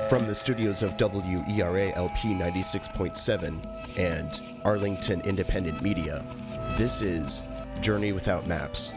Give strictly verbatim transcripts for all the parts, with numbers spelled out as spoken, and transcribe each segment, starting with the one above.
From the studios of W E R A L P ninety-six point seven and Arlington Independent Media, this is Journey Without Maps.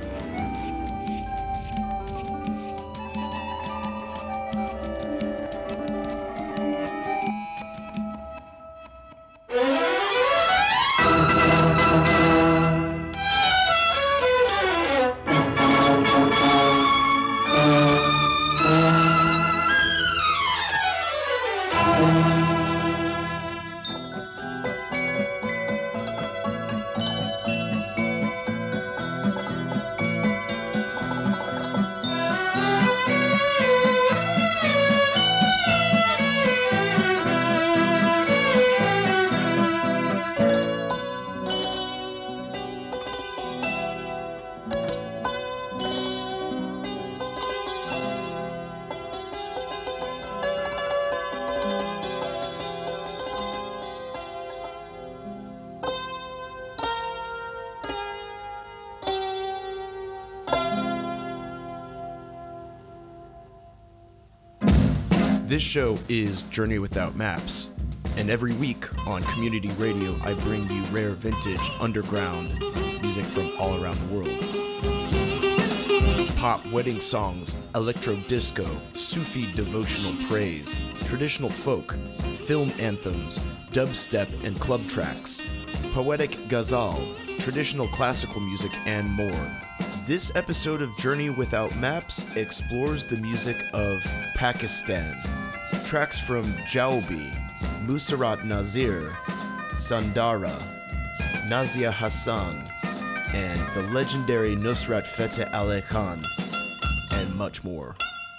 This show is Journey Without Maps, and every week on community radio I bring you rare vintage underground music from all around the world. Pop wedding songs, electro disco, Sufi devotional praise, traditional folk, film anthems, dubstep and club tracks, poetic ghazal, traditional classical music, and more. This episode of Journey Without Maps explores the music of Pakistan. Tracks from Jaubi, Musarat Nazir, Sandara, Nazia Hassan, and the legendary Nusrat Fateh Ali Khan, and much more.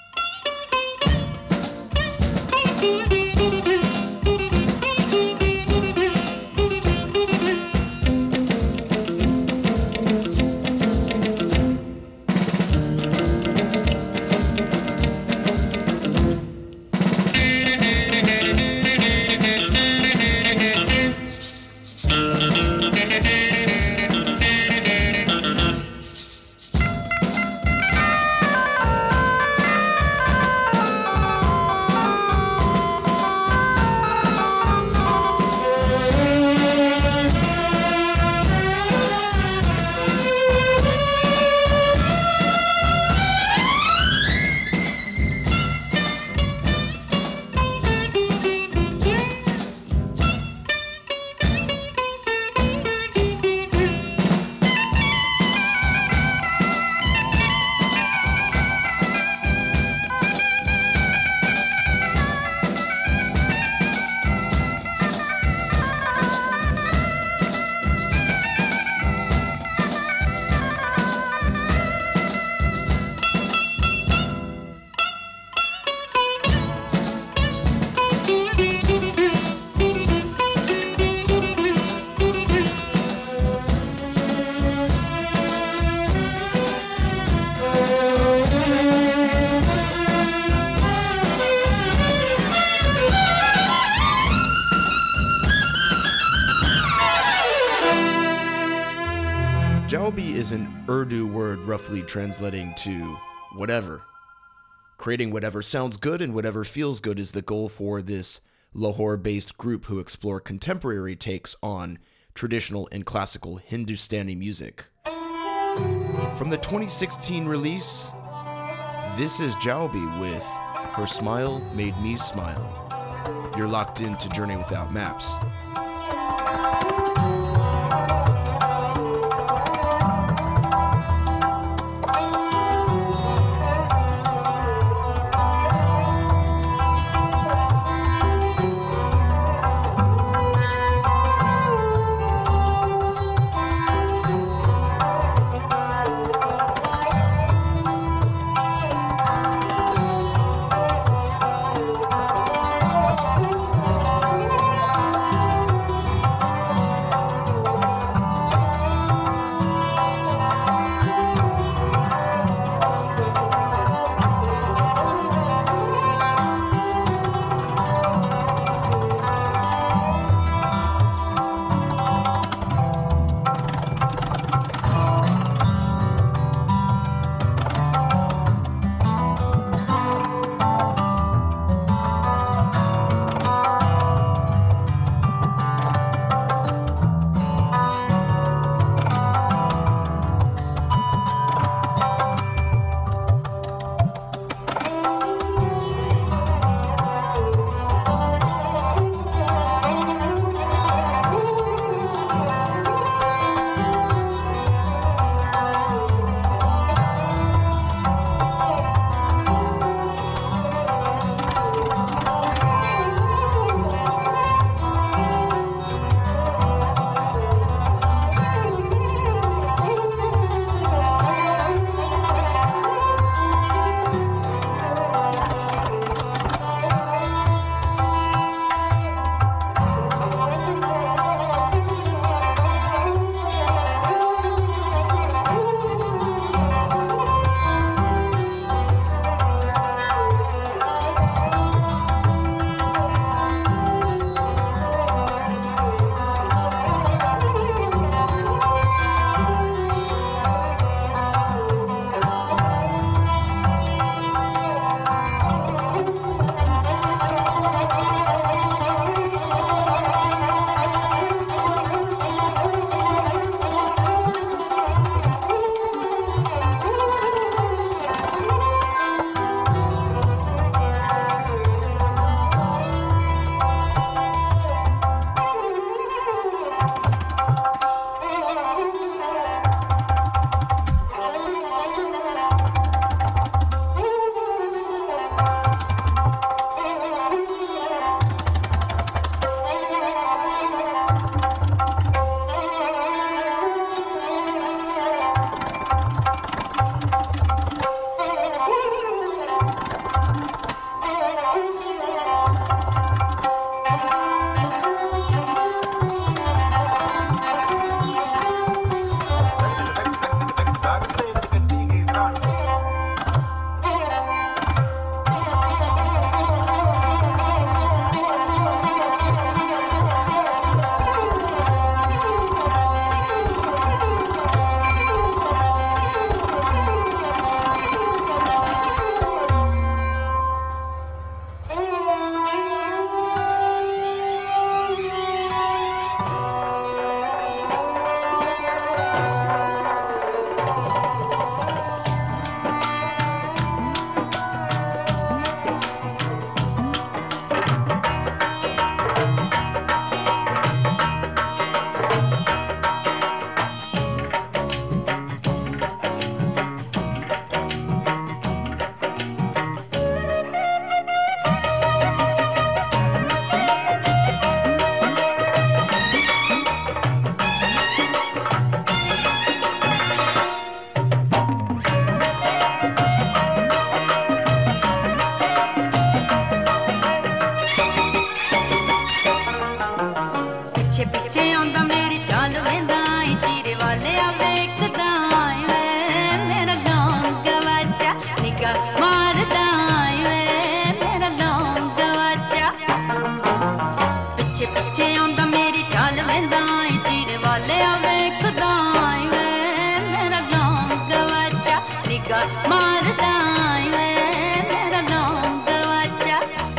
Jaubi is an Urdu word roughly translating to whatever. Creating whatever sounds good and whatever feels good is the goal for this Lahore-based group who explore contemporary takes on traditional and classical Hindustani music. From the twenty sixteen release, this is Jaubi with Her Smile Made Me Smile. You're locked into Journey Without Maps. निगाह मारदा वे मेरा लौंग गवाचा पिछे पिछे आंदा मेरी चाल वेंदा चीरे वाले वेखदा वे मेरा लौंग गवाचा निगाह मारदा वे मेरा लौंग गवाचा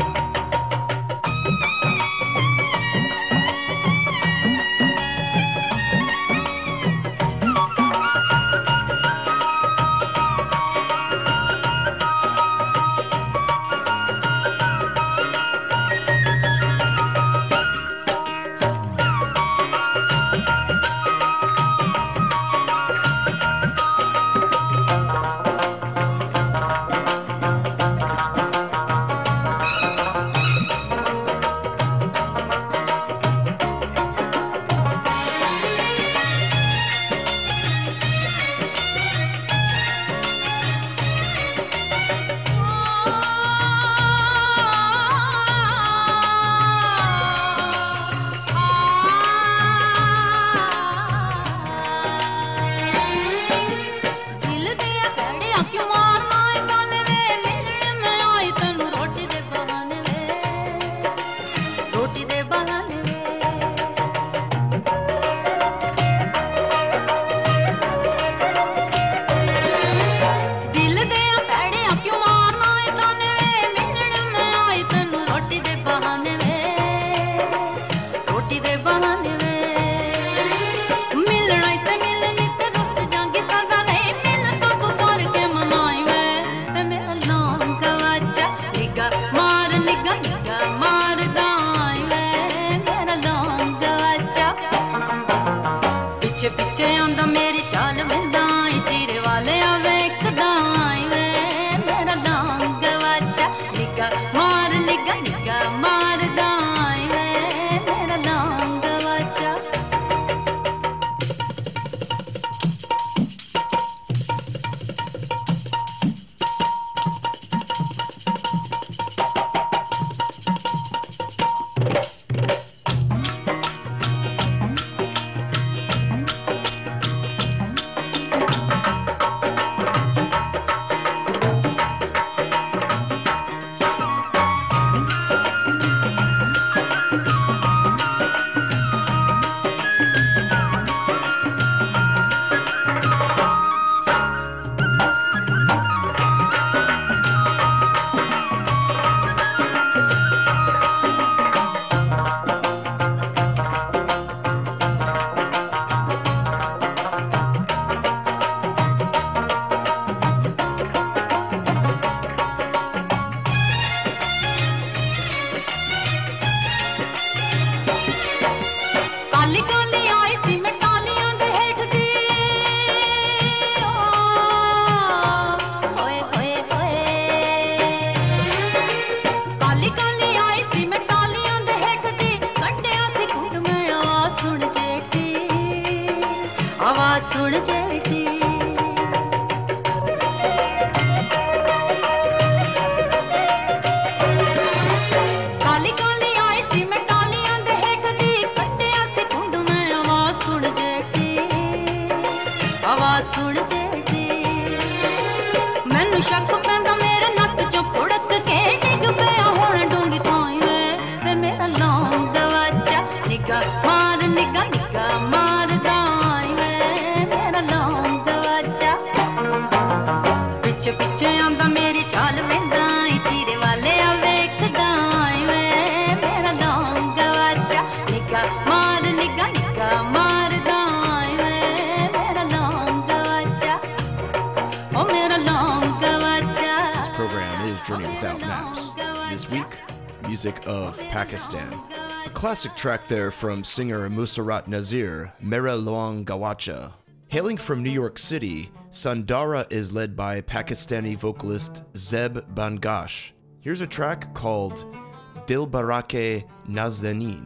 पिछे आंदा मेरी चाल वेंदा चीरे वाले वेखदा वे मेरा लौंग गवाचा निगाह मार निगाह निगाह मारदा वे मेरा लौंग गवाचा काली काली आई सी मैं टालियां दे हेठ दी ओए ओए ओए काली काली आई सी मैं टालियां दे हेठ दी कड्डिया सी खुद में आवाज सुन जेठी आवाज सुन जेठी काली काली आई सी मैं टालियां दे हेठ दी कड्डिया सी खुंड में आवाज सुन जेठी आवाज सुन जेठी मैनू शक पैंदा मेरे नक चों पुड़क के डिग पिया हुण डूंगी थाई वे वे मेरा लौंग गवाचा निगाह मार निगाह निगाह मारदा वे मेरा लौंग गवाचा पिछे पिछे आंदा मेरी चाल वेंदा चीरे वाले वेखदा वे मेरा लौंग गवाचा निगाह मार निगाह निगाह मारदा वे मेरा लौंग गवाचा ओ मेरा लौंग गवाचा This program is Journey Without Maps. This week, music of Pakistan. A classic track there from singer Musarat Nazir, Mera Lawang Gawacha. Hailing from New York City, Sandara is led by Pakistani vocalist Zeb Bangash. Here's a track called Dil Barake Nazanin.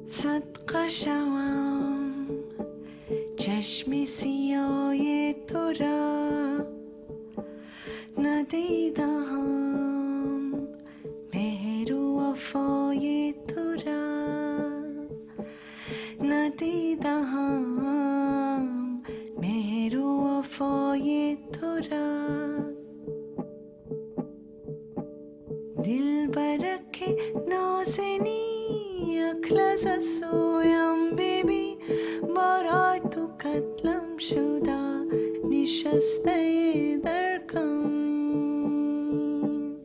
صدقه شوم چشم سیاه تو را ندیدم، مهر و وفای تو را ندیدم، مهر و وفای تو را. دل برک نازنی یک لحظه سویم بیبی، برای تو قتلم شده نشسته در کمین.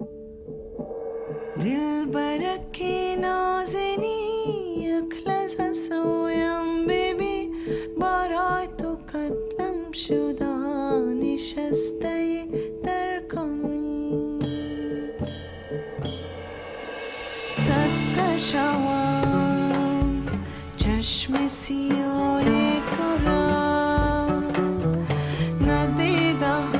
دل برک نازنی یک لحظه سویم بیبی، برای تو قتلم شده نشسته در کمین. صدقه شوم چشم سیاه تو را ندیدم،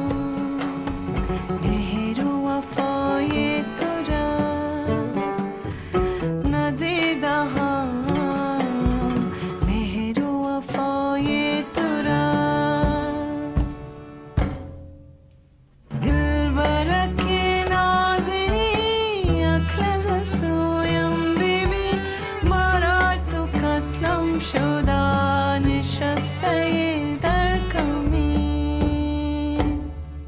مهر و وفای تو را ندیدم، مهر و وفای تو را. دل برک نازنی یک لحظه سویم بیبی، برای تو قتلم شده نشسته در کمین.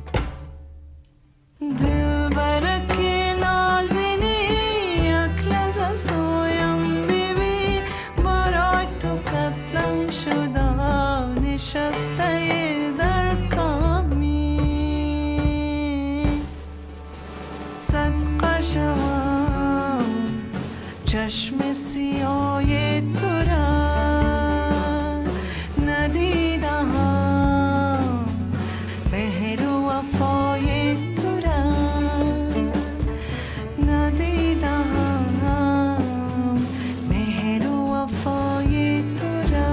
دل برک نازنی یک لحظه سویم بیبی، برای تو قتلم شده نشسته در کمین. صدقه شوم چشم سیاه تو را ندیدم، مهر و وفای تو را ندیدم، مهر و وفای تو را.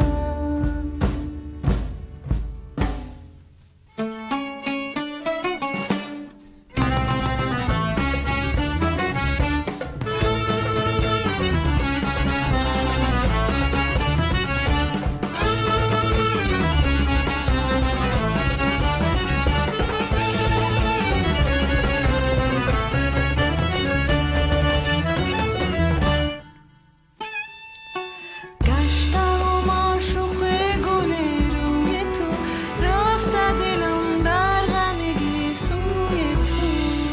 گشتم عاشق گل روی تو، رفته دلم در غمگی سوی تو.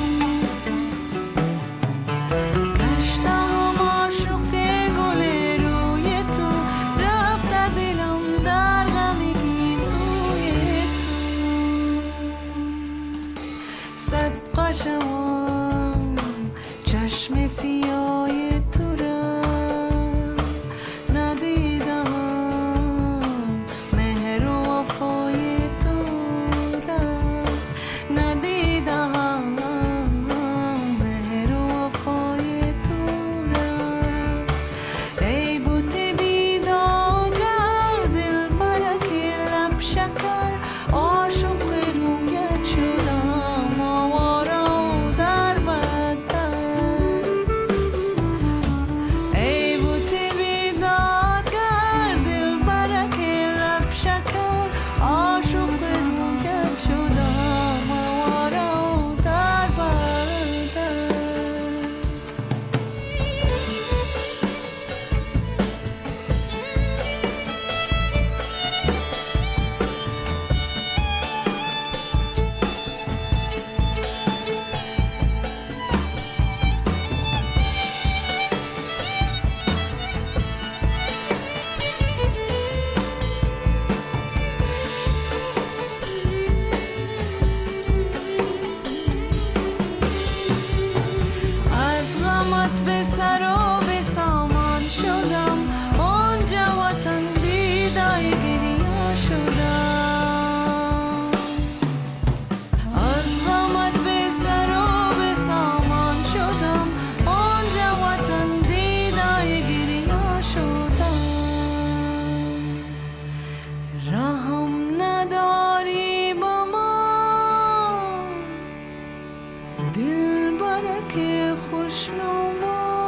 گشتم عاشق گل روی تو، رفته دلم در غمگی سوی تو. صدقه شوم چشم سیاه تو را ندیدم، مهر و وفای تو را ندیدم، مهر و وفای تو را. ای بوت بیدادگر دل برک لب شکر، عاشق رویت شدم آواره و در بدر. ای بوت بیدادگر دل برک لب شکر، عاشق رویت شدم آواره و در بدر. از غمت به سر و به سامان شدم، آنجا وطن دیدای گریه شدم. از غمت به سر و به سامان شدم، آنجا وطن دیدای گریه شدم. رحم نداری با من، دل برک خوشنما.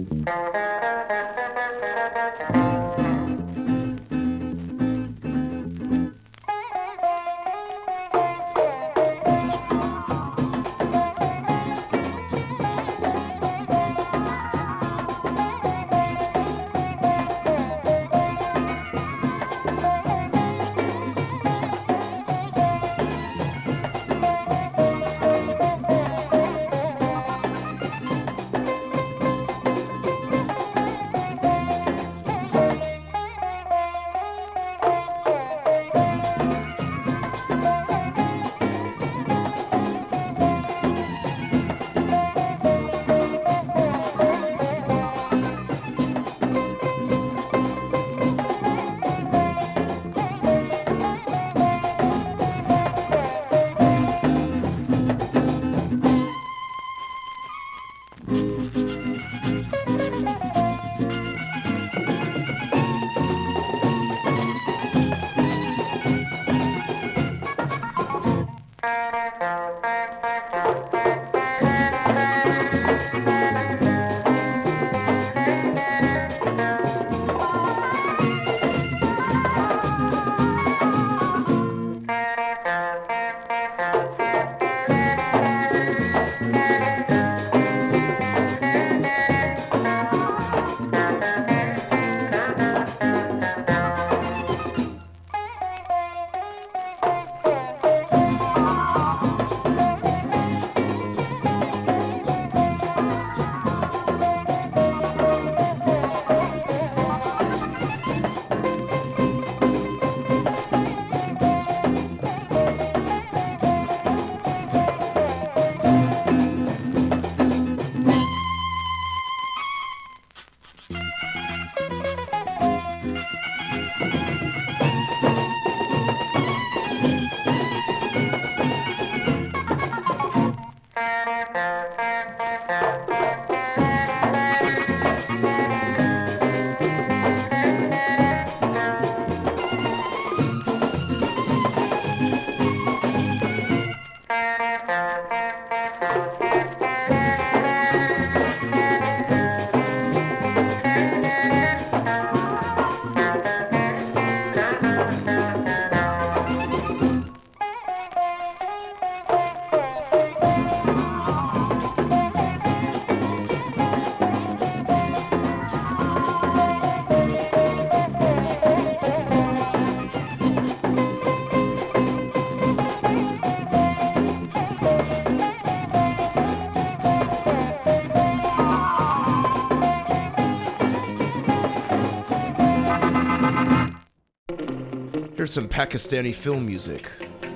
Here's some Pakistani film music.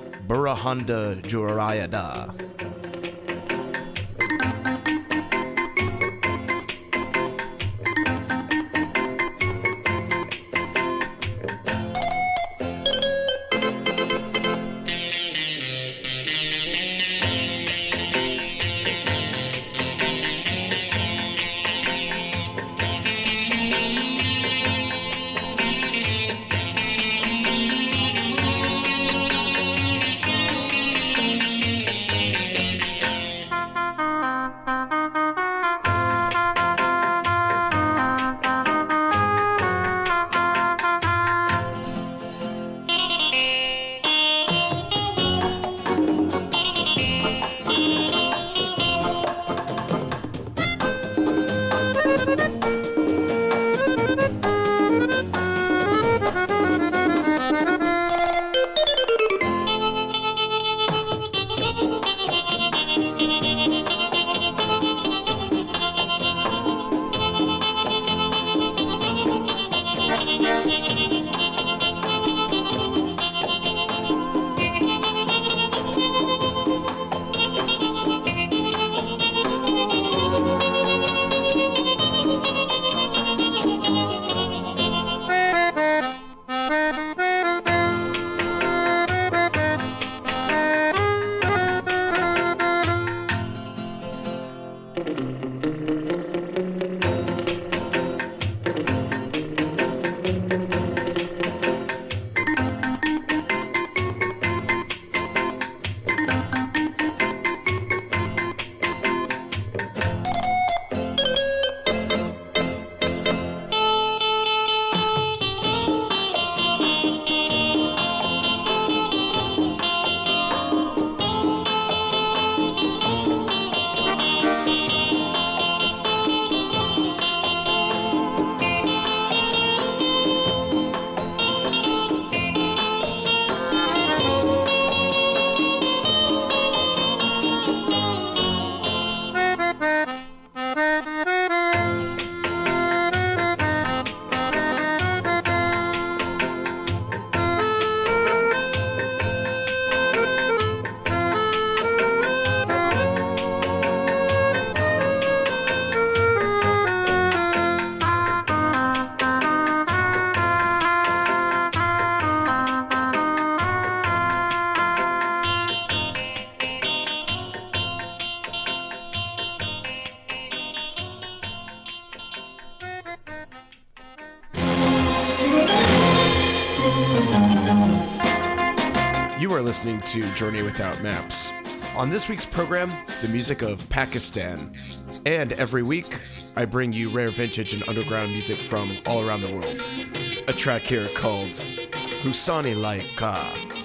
Burahanda Jurayada. You are listening to Journey Without Maps. On this week's program, the music of Pakistan. And every week, I bring you rare vintage and underground music from all around the world. A track here called Husani Laika.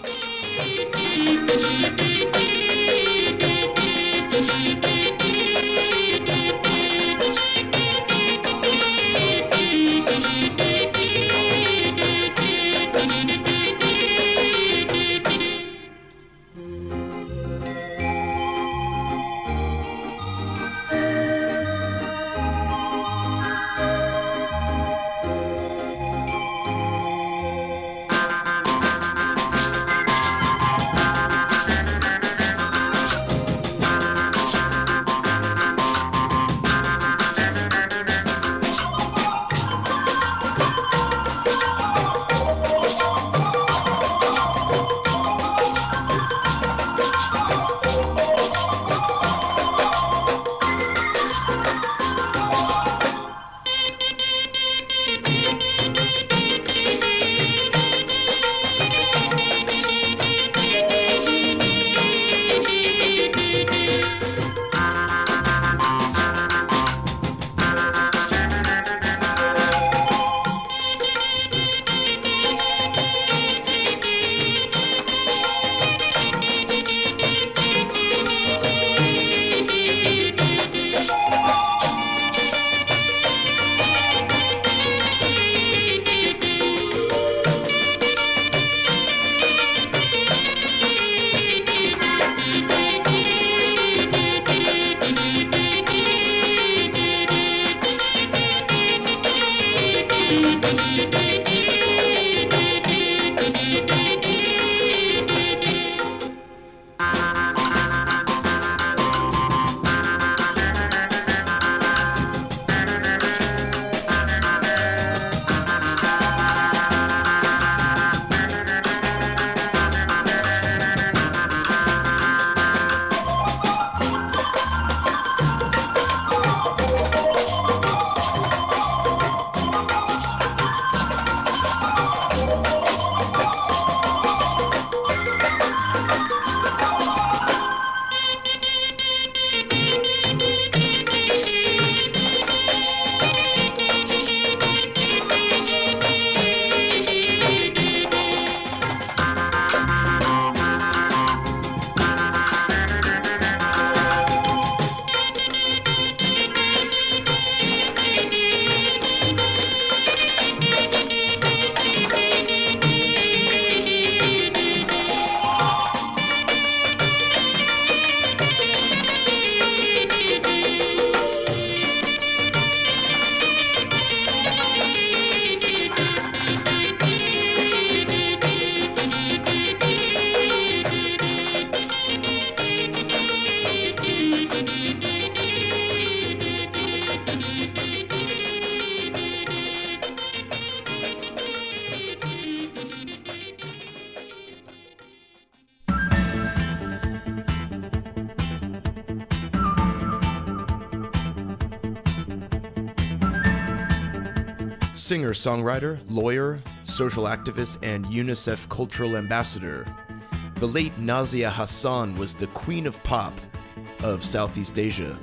Singer, songwriter, lawyer, social activist, and UNICEF cultural ambassador. The late Nazia Hassan was the queen of pop of Southeast Asia.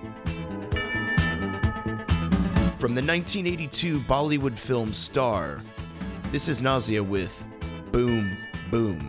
From the nineteen eighty-two Bollywood film Star, this is Nazia with Boom Boom.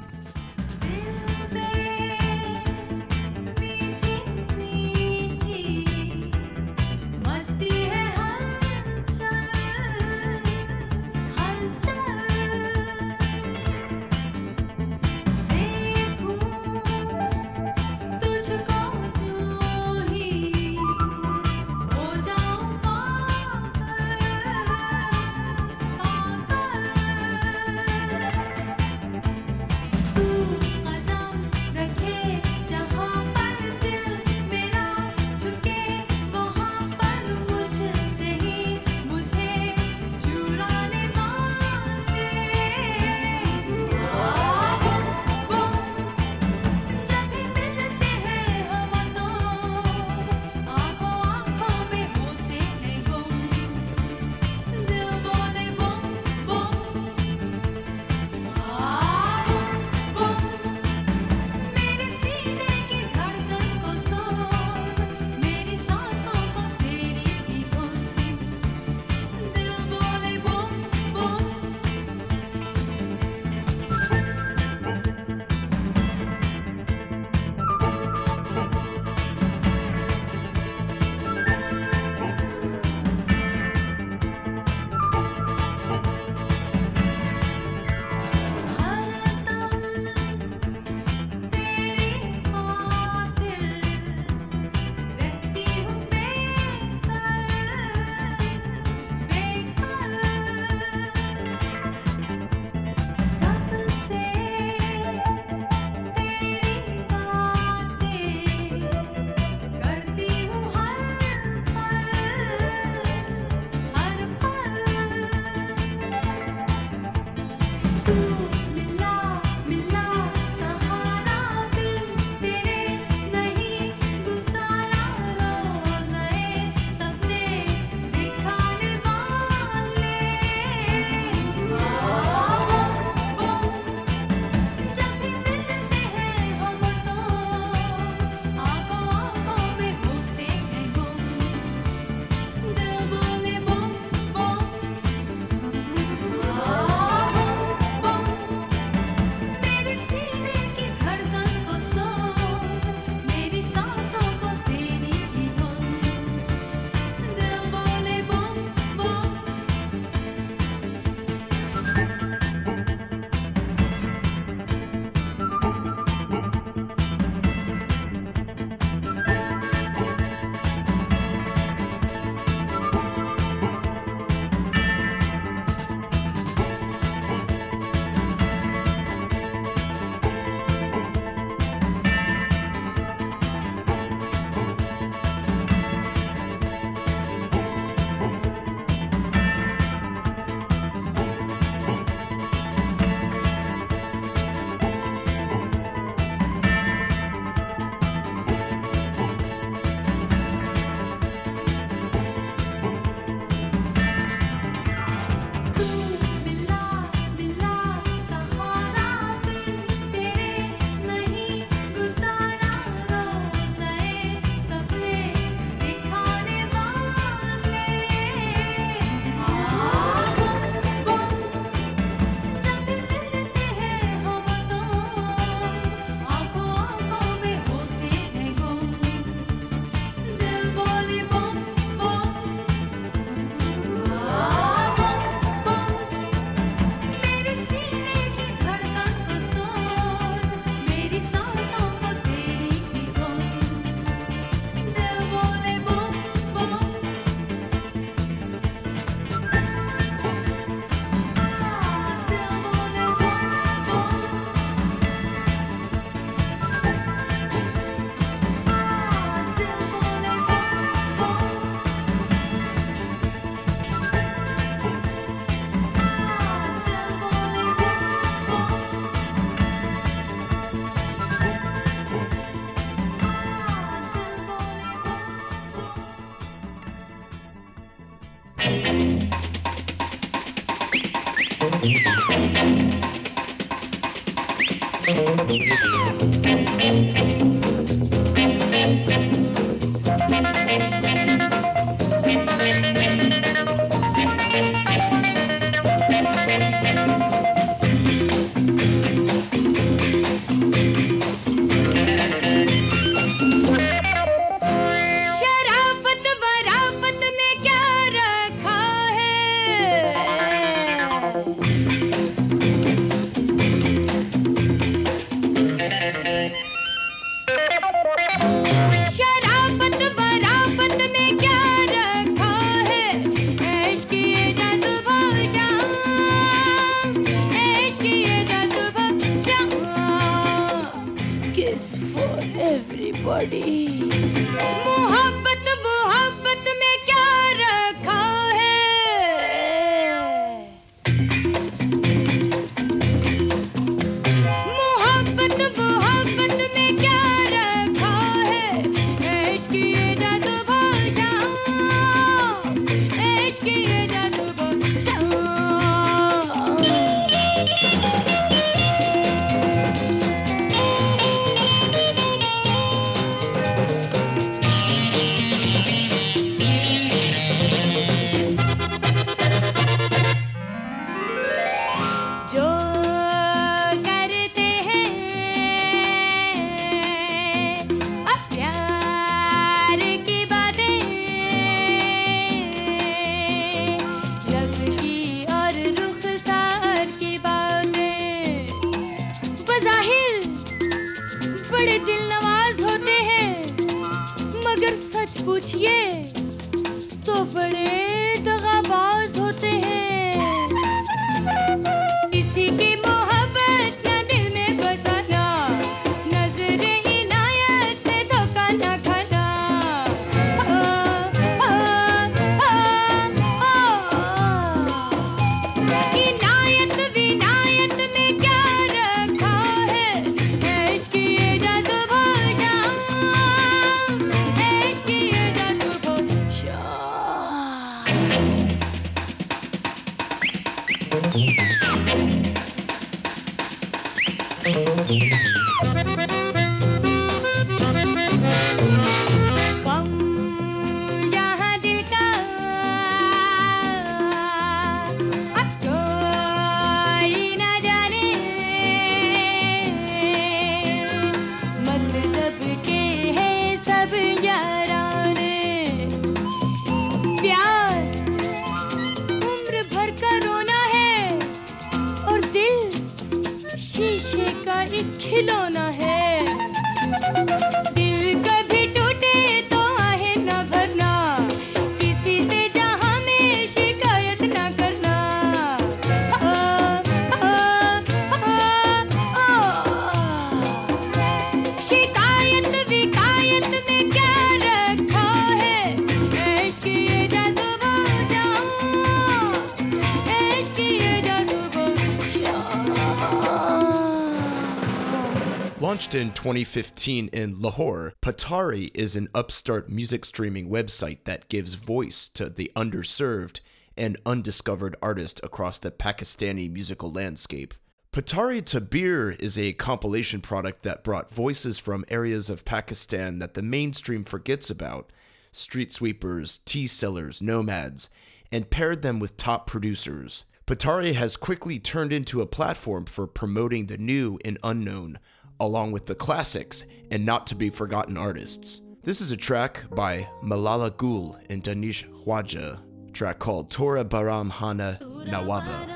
Launched in twenty fifteen in Lahore, Patari is an upstart music streaming website that gives voice to the underserved and undiscovered artists across the Pakistani musical landscape. Patari Tabir is a compilation product that brought voices from areas of Pakistan that the mainstream forgets about, street sweepers, tea sellers, nomads, and paired them with top producers. Patari has quickly turned into a platform for promoting the new and unknown, along with the classics and not to be forgotten artists. This is a track by Malala Gul and Danish Khwaja, a track called Tora Baram Hana Nawaba.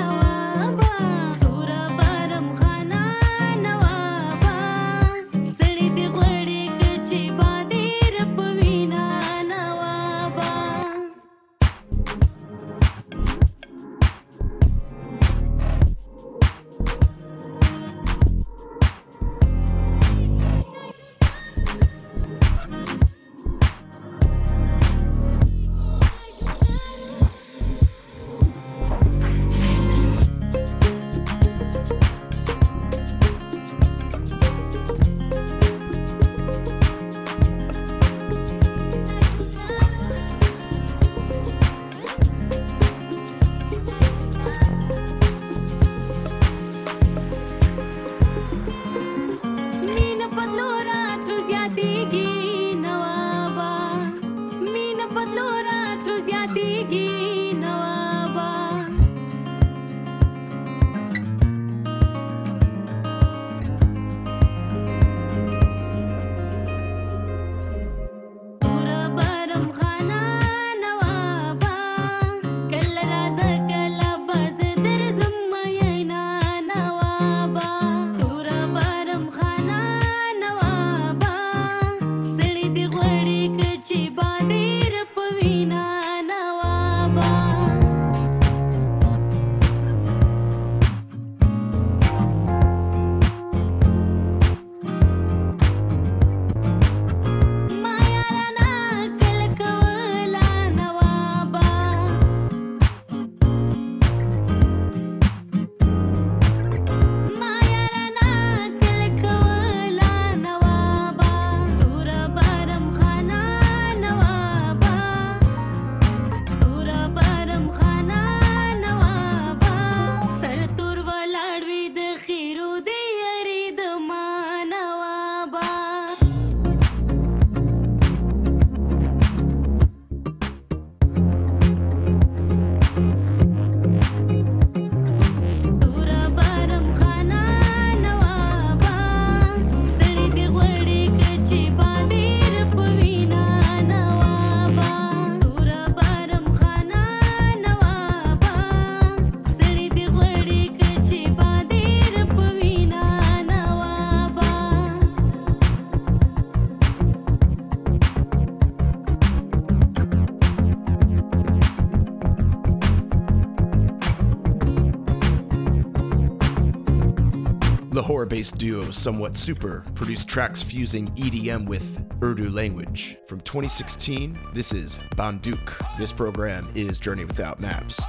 Say Lahore-based duo Somewhat Super produced tracks fusing E D M with Urdu language. From twenty sixteen, this is Banduk. This program is Journey Without Maps.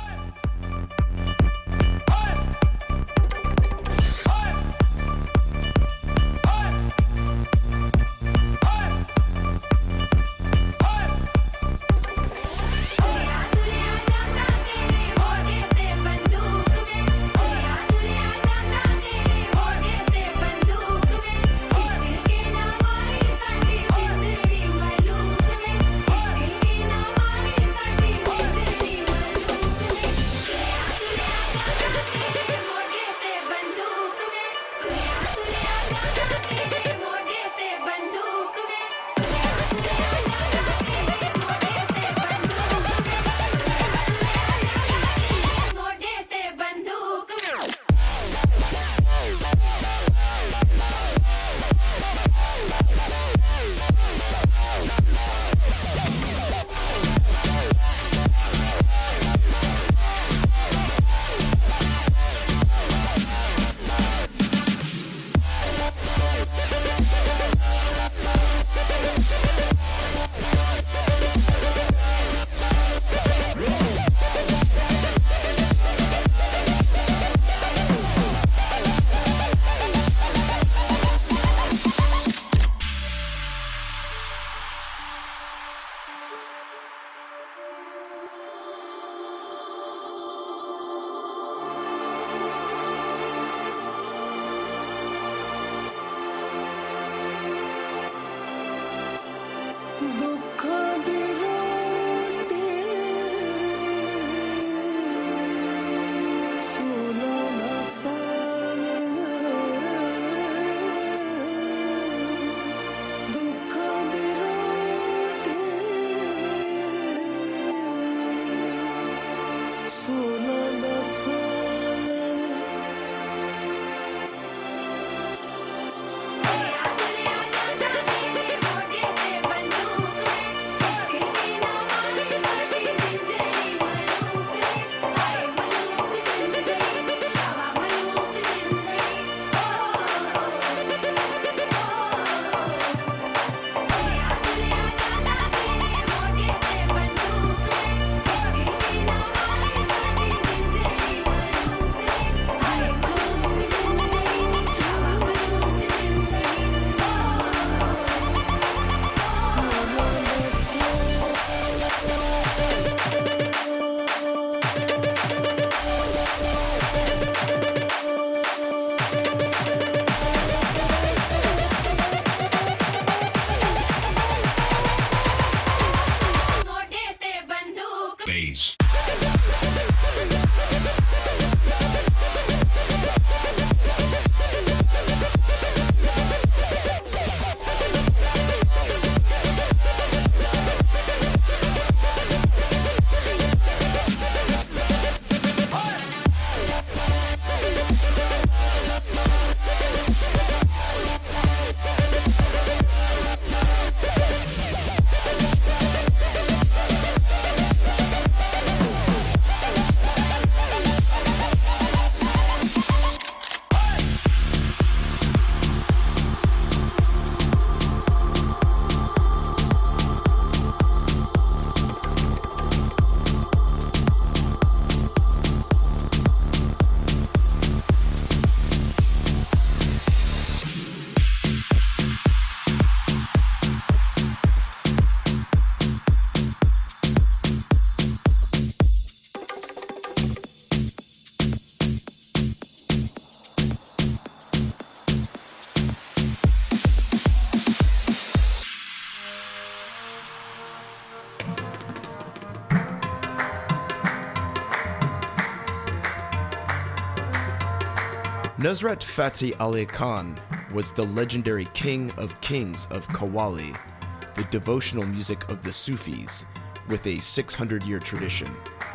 Nusrat Fateh Ali Khan was the legendary king of kings of Qawwali, the devotional music of the Sufis, with a six hundred year tradition.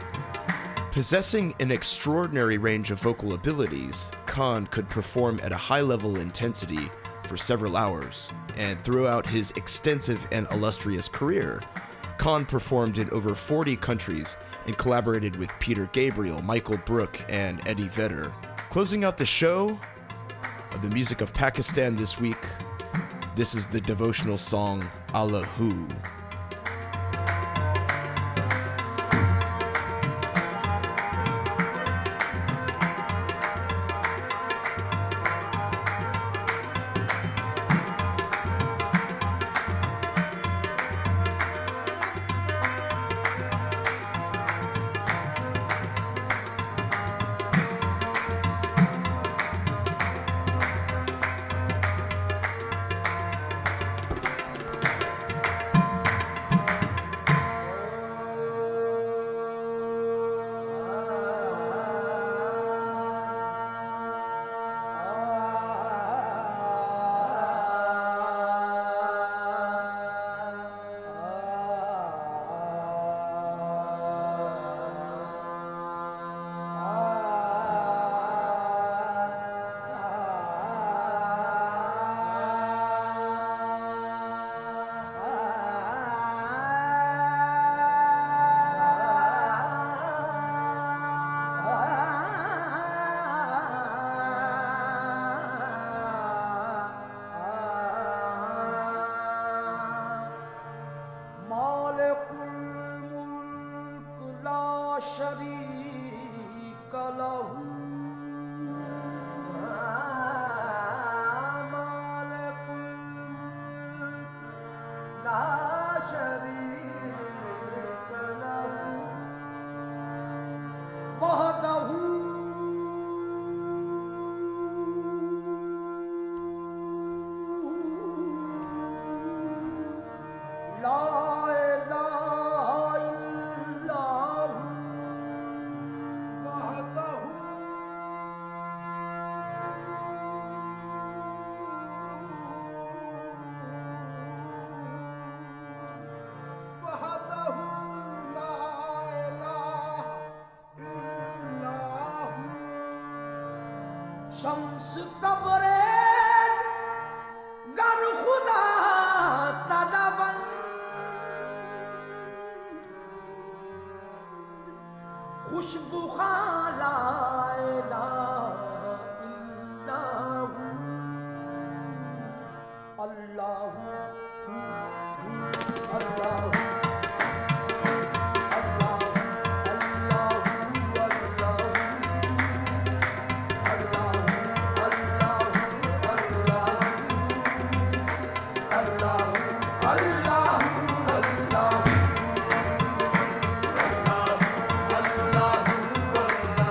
Possessing an extraordinary range of vocal abilities, Khan could perform at a high-level intensity for several hours, and throughout his extensive and illustrious career, Khan performed in over forty countries and collaborated with Peter Gabriel, Michael Brook, and Eddie Vedder. Closing out the show, of the music of Pakistan this week. This is the devotional song Allahu. Shams Tabrez गर खुदा तलबन खुशबू खाला ला इल्लाहु अल्लाहु अल्लाहु Allah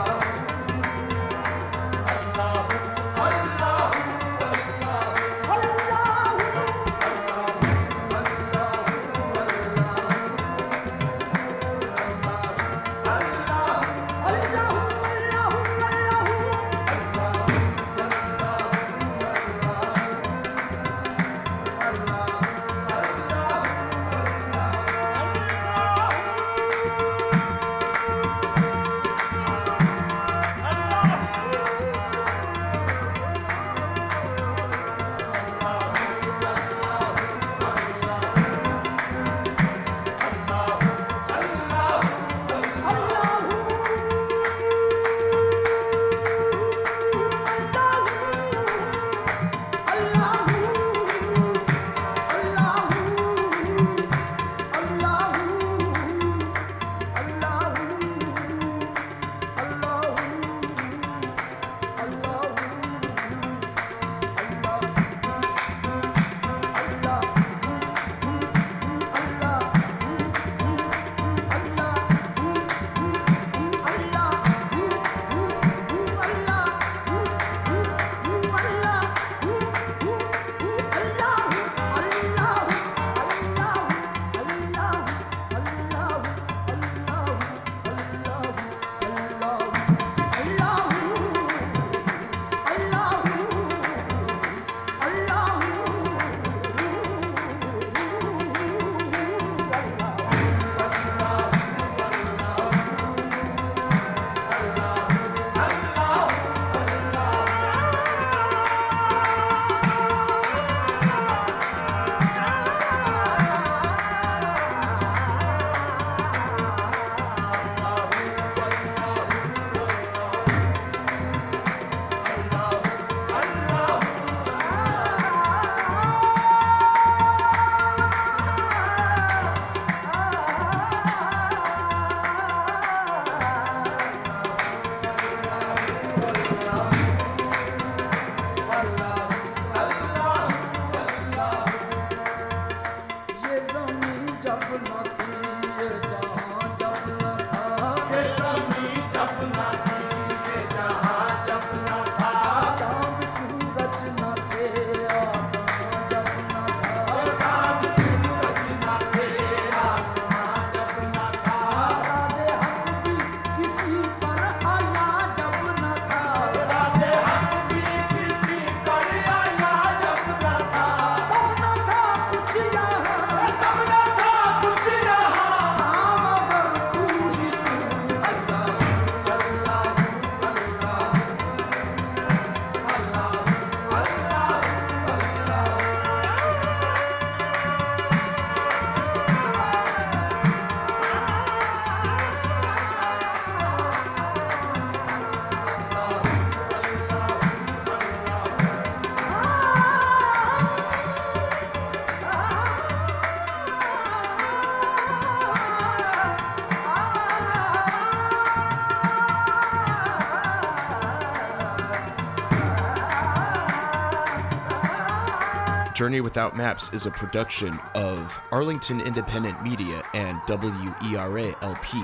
Journey Without Maps is a production of Arlington Independent Media and W E R A L P.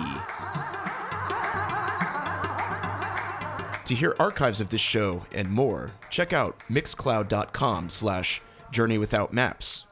To hear archives of this show and more, check out mixcloud.com slash journeywithoutmaps.